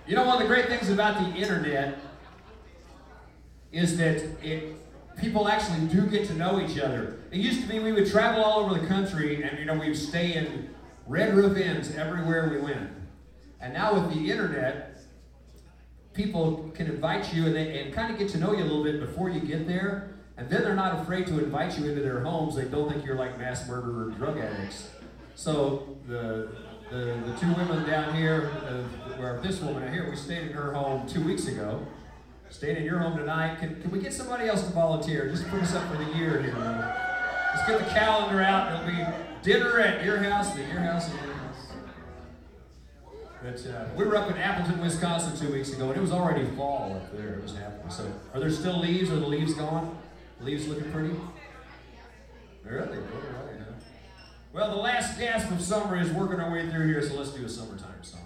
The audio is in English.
You know, one of the great things about the internet is that people actually do get to know each other. It used to be we would travel all over the country and, we would stay in Red Roof Inns everywhere we went. And now with the internet, people can invite you and kind of get to know you a little bit before you get there. And then they're not afraid to invite you into their homes. They don't think you're like mass murderer or drug addicts. So the two women down here, where this woman out here, we stayed in her home 2 weeks ago. Stayed in your home tonight. Can we get somebody else to volunteer? Just put us up for the year here. Let's get the calendar out. It'll be dinner at your house, and your house, and your house. But we were up in Appleton, Wisconsin 2 weeks ago, and it was already fall up there. It was happening. So are there still leaves? Are the leaves gone? The leaves looking pretty? Really? Well, the last gasp of summer is working our way through here, so let's do a summertime song.